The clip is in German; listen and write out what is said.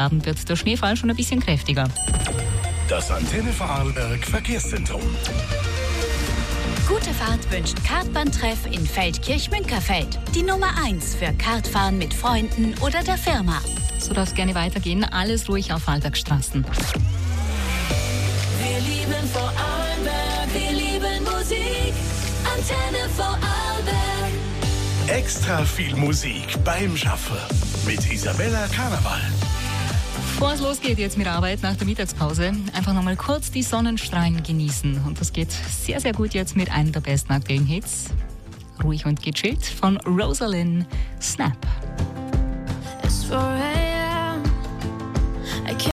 Abend wird der Schneefall schon ein bisschen kräftiger. Das Antenne Vorarlberg Verkehrszentrum. Gute Fahrt wünscht Kartbahntreff in Feldkirch-Münkerfeld. Die Nummer 1 für Kartfahren mit Freunden oder der Firma. So darf es gerne weitergehen. Alles ruhig auf Vorarlbergstraßen. Wir lieben Vorarlberg, wir lieben Musik. Antenne Vorarlberg. Extra viel Musik beim Schaffen mit Isabella Karneval. Bevor es losgeht jetzt mit der Arbeit nach der Mittagspause, einfach nochmal kurz die Sonnenstrahlen genießen. Und das geht sehr, sehr gut jetzt mit einem der besten aktuellen Hits. Ruhig und gechillt von Rosalind, Snap. It's 4